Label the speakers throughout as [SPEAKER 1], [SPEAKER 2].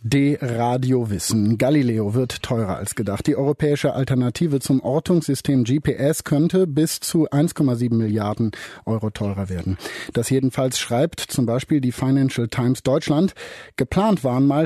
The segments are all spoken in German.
[SPEAKER 1] D-Radio Wissen. Galileo wird teurer als gedacht. Die europäische Alternative zum Ortungssystem GPS könnte bis zu 1,7 Milliarden Euro teurer werden. Das jedenfalls schreibt zum Beispiel die Financial Times Deutschland. Geplant waren mal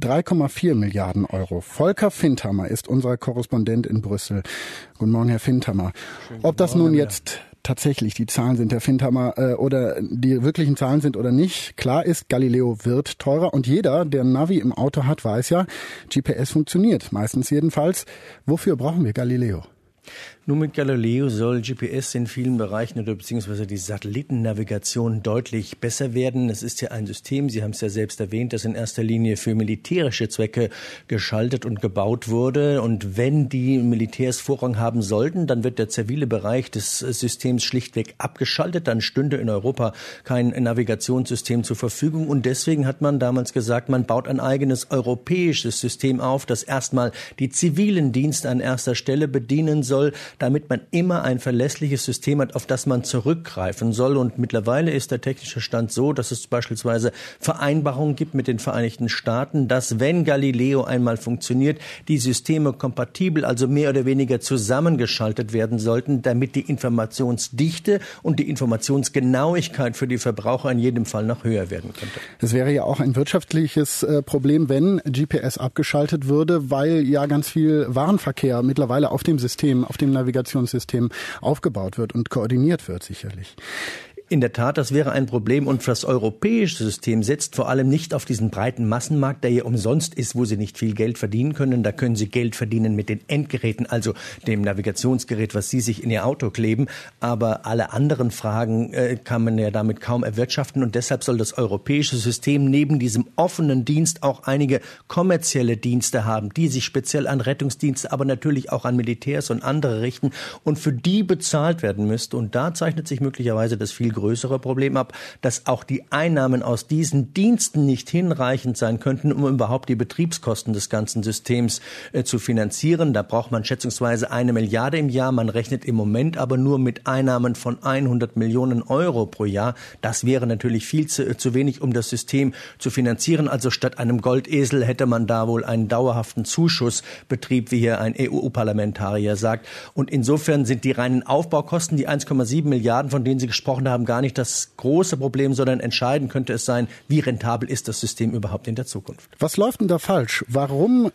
[SPEAKER 1] 3,4 Milliarden Euro. Volker Findhammer ist unser Korrespondent in Brüssel. Guten Morgen, Herr Findhammer. Ob das nun jetzt tatsächlich die Zahlen sind, Herr Findhammer, oder die wirklichen Zahlen sind oder nicht. Klar ist, Galileo wird teurer und jeder, der ein Navi im Auto hat, weiß ja, GPS funktioniert, meistens jedenfalls. Wofür brauchen wir Galileo?
[SPEAKER 2] Nun, mit Galileo soll GPS in vielen Bereichen oder beziehungsweise die Satellitennavigation deutlich besser werden. Es ist ja ein System, Sie haben es ja selbst erwähnt, das in erster Linie für militärische Zwecke geschaltet und gebaut wurde. Und wenn die Militärs Vorrang haben sollten, dann wird der zivile Bereich des Systems schlichtweg abgeschaltet. Dann stünde in Europa kein Navigationssystem zur Verfügung. Und deswegen hat man damals gesagt, man baut ein eigenes europäisches System auf, das erstmal die zivilen Dienste an erster Stelle bedienen soll, damit man immer ein verlässliches System hat, auf das man zurückgreifen soll. Und mittlerweile ist der technische Stand so, dass es beispielsweise Vereinbarungen gibt mit den Vereinigten Staaten, dass, wenn Galileo einmal funktioniert, die Systeme kompatibel, also mehr oder weniger zusammengeschaltet werden sollten, damit die Informationsdichte und die Informationsgenauigkeit für die Verbraucher in jedem Fall noch höher werden könnte.
[SPEAKER 1] Es wäre ja auch ein wirtschaftliches Problem, wenn GPS abgeschaltet würde, weil ja ganz viel Warenverkehr mittlerweile auf dem System, auf dem Navigationssystem aufgebaut wird und koordiniert wird, sicherlich.
[SPEAKER 2] In der Tat, das wäre ein Problem. Und das europäische System setzt vor allem nicht auf diesen breiten Massenmarkt, der ja umsonst ist, wo Sie nicht viel Geld verdienen können. Da können Sie Geld verdienen mit den Endgeräten, also dem Navigationsgerät, was Sie sich in Ihr Auto kleben. Aber alle anderen Fragen kann man ja damit kaum erwirtschaften. Und deshalb soll das europäische System neben diesem offenen Dienst auch einige kommerzielle Dienste haben, die sich speziell an Rettungsdienste, aber natürlich auch an Militärs und andere richten und für die bezahlt werden müsste. Und da zeichnet sich möglicherweise das viel größere Problem ab, dass auch die Einnahmen aus diesen Diensten nicht hinreichend sein könnten, um überhaupt die Betriebskosten des ganzen Systems zu finanzieren. Da braucht man schätzungsweise 1 Milliarde im Jahr. Man rechnet im Moment aber nur mit Einnahmen von 100 Millionen Euro pro Jahr. Das wäre natürlich viel zu wenig, um das System zu finanzieren. Also statt einem Goldesel hätte man da wohl einen dauerhaften Zuschussbetrieb, wie hier ein EU-Parlamentarier sagt. Und insofern sind die reinen Aufbaukosten, die 1,7 Milliarden, von denen Sie gesprochen haben, gar nicht das große Problem, sondern entscheidend könnte es sein, wie rentabel ist das System überhaupt in der Zukunft.
[SPEAKER 1] Was läuft denn da falsch? Warum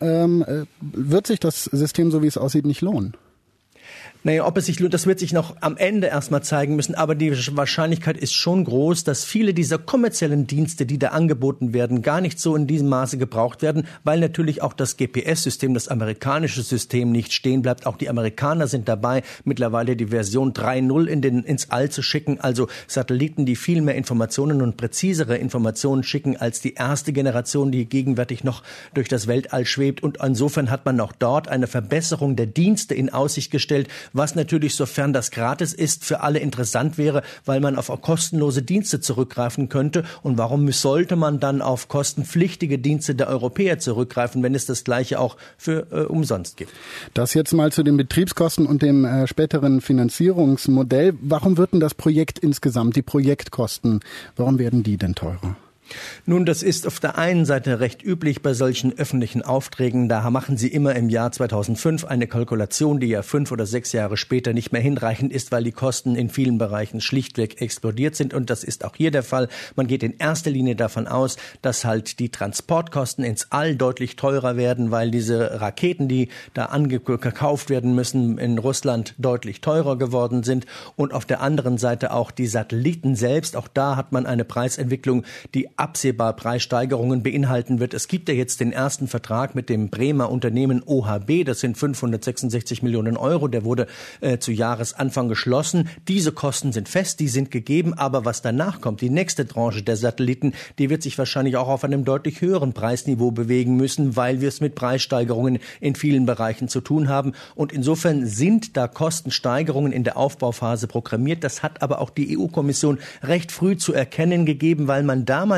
[SPEAKER 1] wird sich das System, so wie es aussieht, nicht lohnen?
[SPEAKER 2] Naja, ob es sich lohnt, das wird sich noch am Ende erstmal zeigen müssen. Aber die Wahrscheinlichkeit ist schon groß, dass viele dieser kommerziellen Dienste, die da angeboten werden, gar nicht so in diesem Maße gebraucht werden, weil natürlich auch das GPS-System, das amerikanische System, nicht stehen bleibt. Auch die Amerikaner sind dabei, mittlerweile die Version 3.0 ins All zu schicken. Also Satelliten, die viel mehr Informationen und präzisere Informationen schicken als die erste Generation, die gegenwärtig noch durch das Weltall schwebt. Und insofern hat man auch dort eine Verbesserung der Dienste in Aussicht gestellt, was natürlich, sofern das gratis ist, für alle interessant wäre, weil man auf kostenlose Dienste zurückgreifen könnte. Und warum sollte man dann auf kostenpflichtige Dienste der Europäer zurückgreifen, wenn es das Gleiche auch für umsonst gibt?
[SPEAKER 1] Das jetzt mal zu den Betriebskosten und dem späteren Finanzierungsmodell. Warum wird denn das Projekt insgesamt, die Projektkosten, warum werden die denn teurer?
[SPEAKER 2] Nun, das ist auf der einen Seite recht üblich bei solchen öffentlichen Aufträgen. Da machen Sie immer im Jahr 2005 eine Kalkulation, die ja 5 oder 6 Jahre später nicht mehr hinreichend ist, weil die Kosten in vielen Bereichen schlichtweg explodiert sind. Und das ist auch hier der Fall. Man geht in erster Linie davon aus, dass halt die Transportkosten ins All deutlich teurer werden, weil diese Raketen, die da gekauft werden müssen, in Russland deutlich teurer geworden sind. Und auf der anderen Seite auch die Satelliten selbst. Auch da hat man eine Preisentwicklung, die absehbar Preissteigerungen beinhalten wird. Es gibt ja jetzt den ersten Vertrag mit dem Bremer Unternehmen OHB. Das sind 566 Millionen Euro. Der wurde zu Jahresanfang geschlossen. Diese Kosten sind fest, die sind gegeben. Aber was danach kommt, die nächste Tranche der Satelliten, die wird sich wahrscheinlich auch auf einem deutlich höheren Preisniveau bewegen müssen, weil wir es mit Preissteigerungen in vielen Bereichen zu tun haben. Und insofern sind da Kostensteigerungen in der Aufbauphase programmiert. Das hat aber auch die EU-Kommission recht früh zu erkennen gegeben, weil man damals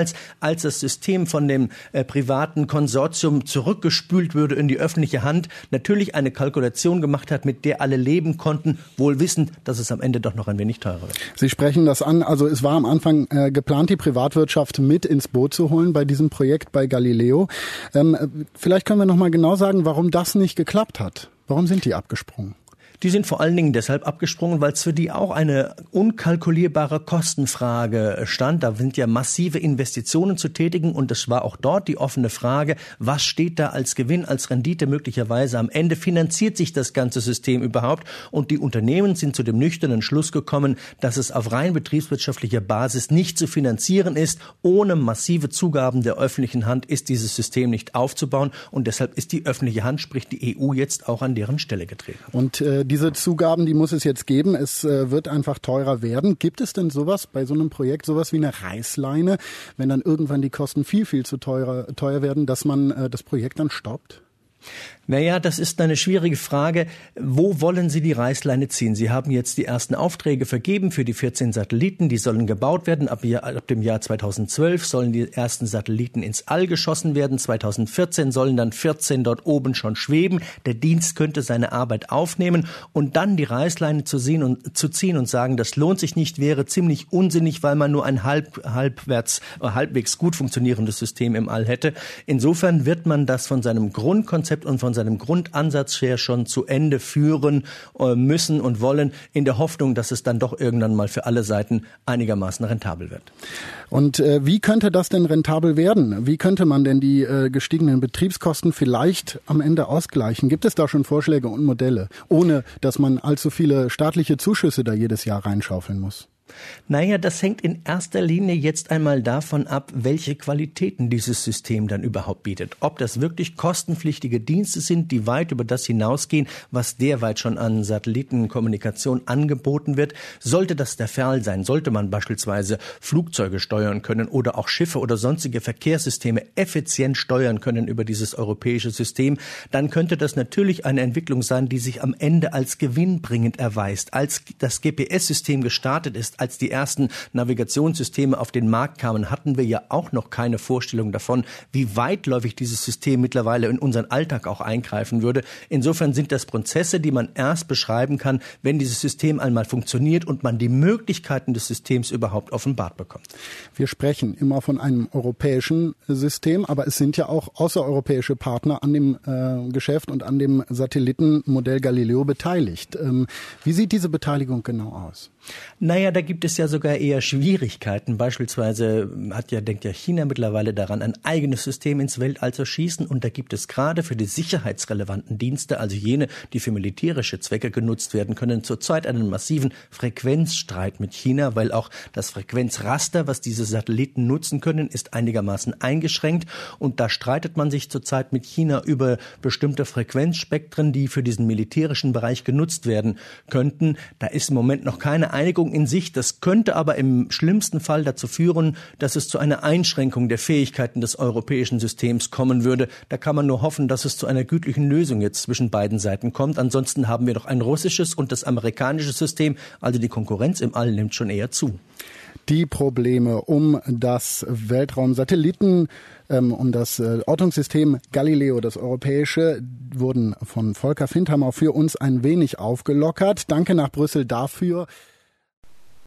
[SPEAKER 2] damals, als das System von dem privaten Konsortium zurückgespült würde in die öffentliche Hand, natürlich eine Kalkulation gemacht hat, mit der alle leben konnten, wohl wissend, dass es am Ende doch noch ein wenig teurer wird.
[SPEAKER 1] Sie sprechen das an. Also es war am Anfang geplant, die Privatwirtschaft mit ins Boot zu holen bei diesem Projekt bei Galileo. Vielleicht können wir noch mal genau sagen, warum das nicht geklappt hat. Warum sind die abgesprungen?
[SPEAKER 2] Die sind vor allen Dingen deshalb abgesprungen, weil es für die auch eine unkalkulierbare Kostenfrage stand. Da sind ja massive Investitionen zu tätigen und es war auch dort die offene Frage, was steht da als Gewinn, als Rendite möglicherweise am Ende? Finanziert sich das ganze System überhaupt? Und die Unternehmen sind zu dem nüchternen Schluss gekommen, dass es auf rein betriebswirtschaftlicher Basis nicht zu finanzieren ist. Ohne massive Zugaben der öffentlichen Hand ist dieses System nicht aufzubauen und deshalb ist die öffentliche Hand, sprich die EU, jetzt auch an deren Stelle getreten.
[SPEAKER 1] Und diese Zugaben, die muss es jetzt geben. Es wird einfach teurer werden. Gibt es denn sowas bei so einem Projekt, sowas wie eine Reißleine, wenn dann irgendwann die Kosten viel, viel zu teuer werden, dass man das Projekt dann stoppt?
[SPEAKER 2] Naja, das ist eine schwierige Frage. Wo wollen Sie die Reißleine ziehen? Sie haben jetzt die ersten Aufträge vergeben für die 14 Satelliten. Die sollen gebaut werden. Ab dem Jahr 2012 sollen die ersten Satelliten ins All geschossen werden. 2014 sollen dann 14 dort oben schon schweben. Der Dienst könnte seine Arbeit aufnehmen und dann die Reißleine zu ziehen und sagen, das lohnt sich nicht, wäre ziemlich unsinnig, weil man nur ein halbwegs gut funktionierendes System im All hätte. Insofern wird man das von seinem Grundkonzept und von seinem Grundansatz her schon zu Ende führen müssen und wollen, in der Hoffnung, dass es dann doch irgendwann mal für alle Seiten einigermaßen rentabel wird.
[SPEAKER 1] Und wie könnte das denn rentabel werden? Wie könnte man denn die gestiegenen Betriebskosten vielleicht am Ende ausgleichen? Gibt es da schon Vorschläge und Modelle, ohne dass man allzu viele staatliche Zuschüsse da jedes Jahr reinschaufeln muss?
[SPEAKER 2] Naja, das hängt in erster Linie jetzt einmal davon ab, welche Qualitäten dieses System dann überhaupt bietet. Ob das wirklich kostenpflichtige Dienste sind, die weit über das hinausgehen, was derweit schon an Satellitenkommunikation angeboten wird. Sollte das der Fall sein, sollte man beispielsweise Flugzeuge steuern können oder auch Schiffe oder sonstige Verkehrssysteme effizient steuern können über dieses europäische System, dann könnte das natürlich eine Entwicklung sein, die sich am Ende als gewinnbringend erweist. Als das GPS-System gestartet ist, als die ersten Navigationssysteme auf den Markt kamen, hatten wir ja auch noch keine Vorstellung davon, wie weitläufig dieses System mittlerweile in unseren Alltag auch eingreifen würde. Insofern sind das Prozesse, die man erst beschreiben kann, wenn dieses System einmal funktioniert und man die Möglichkeiten des Systems überhaupt offenbart bekommt.
[SPEAKER 1] Wir sprechen immer von einem europäischen System, aber es sind ja auch außereuropäische Partner an dem Geschäft und an dem Satellitenmodell Galileo beteiligt. Wie sieht diese Beteiligung genau aus?
[SPEAKER 2] Naja, da gibt es ja sogar eher Schwierigkeiten. Beispielsweise denkt ja China mittlerweile daran, ein eigenes System ins Weltall zu schießen. Und da gibt es gerade für die sicherheitsrelevanten Dienste, also jene, die für militärische Zwecke genutzt werden können, zurzeit einen massiven Frequenzstreit mit China, weil auch das Frequenzraster, was diese Satelliten nutzen können, ist einigermaßen eingeschränkt. Und da streitet man sich zurzeit mit China über bestimmte Frequenzspektren, die für diesen militärischen Bereich genutzt werden könnten. Da ist im Moment noch keine Einigung in Sicht. Das könnte aber im schlimmsten Fall dazu führen, dass es zu einer Einschränkung der Fähigkeiten des europäischen Systems kommen würde. Da kann man nur hoffen, dass es zu einer gütlichen Lösung jetzt zwischen beiden Seiten kommt. Ansonsten haben wir doch ein russisches und das amerikanische System. Also die Konkurrenz im All nimmt schon eher zu.
[SPEAKER 1] Die Probleme um das Weltraumsatelliten, um das Ortungssystem Galileo, das europäische, wurden von Volker Findhammer für uns ein wenig aufgelockert. Danke nach Brüssel dafür.